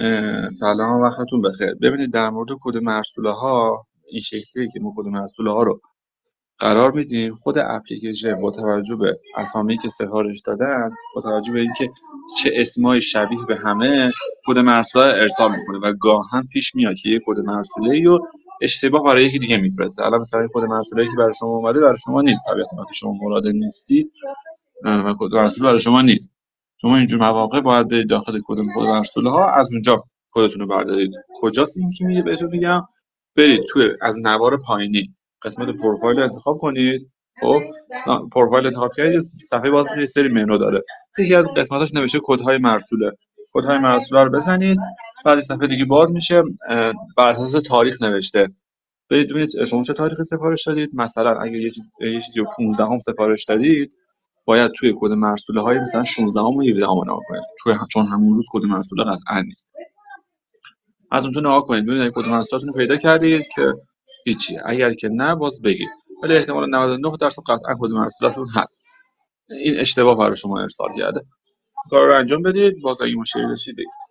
سلام، وقتتون بخیر. ببینید در مورد کد مرسوله ها این شکلیه که ما کد مرسوله ها رو قرار میدیم. خود اپلیکیشن با توجه به اسامی که سفارش دادن، با توجه به اینکه چه اسمای شبیه به همه، کد مرسوله رو ارسال میکنه و گاهن پیش میاد که یه کد مرسوله رو اشتباه برای یکی دیگه میفرسته. الان مثلا کد مرسوله که برای شما اومده برای شما نیست، طبیعتا که شما مراد نیستید و کد مرسوله برای شما نیست. شما اینجور مواقع باید برید داخل کد مرسوله ها، از اونجا کدتون رو بردارید. کجاست این که میگه بهتون میگم؟ برید توی از نوار پایینی قسمت پروفایل رو انتخاب کنید. خب پروفایل انتخاب کردید، صفحه باز یه سری منو داره، یکی از قسمتاش نوشته کدهای مرسوله. کدهای مرسوله رو بزنید، بعد صفحه دیگه باز میشه، بر اساس تاریخ نوشته. برید ببینید شما چه تاریخی سفارش دادید. مثلا اگه یه چیزی رو 15 سفارش دادید، باید توی کد مرسوله های مثلا 16 و 17 نگاه کنید، چون همون روز کد مرسوله قطعا نیست. از اونجا نگاه کنید ببینید اگه کد مرسولتون رو پیدا کردید که هیچی، اگر که نه باز بگید. ولی احتمال 99% قطعا کد مرسولتون هست. این اشتباه برای شما ارسال کرده. کار رو انجام بدید. باز اگه مشکلی داشتید بگید.